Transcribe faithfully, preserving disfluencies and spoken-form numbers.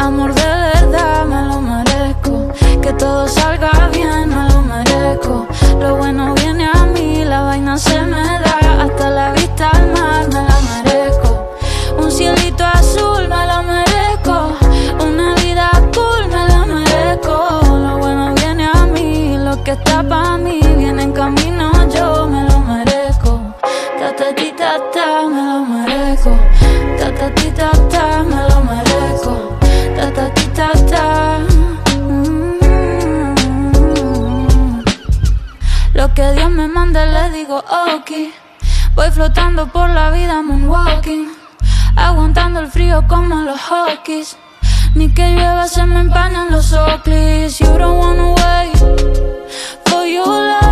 amor de verdad, me lo merezco. Que todo salga bien, me lo merezco. Lo bueno viene a mí, la vaina se me da. Hasta la vista al mar, me la merezco. Un cielito azul, me lo merezco. Una vida cool, me la merezco. Lo bueno viene a mí, lo que está pa' mí viene en camino, yo me lo merezco. Ta ta ti ta ta, me lo merezco. Ta ta ti ta ta, me lo merezco. Ta ta ti ta ta. Lo que Dios me mande le digo ok. Voy flotando por la vida moonwalking, aguantando el frío como los Hawkins. Ni que llueva se me empañan los Oakleys. You don't wanna wait for your love.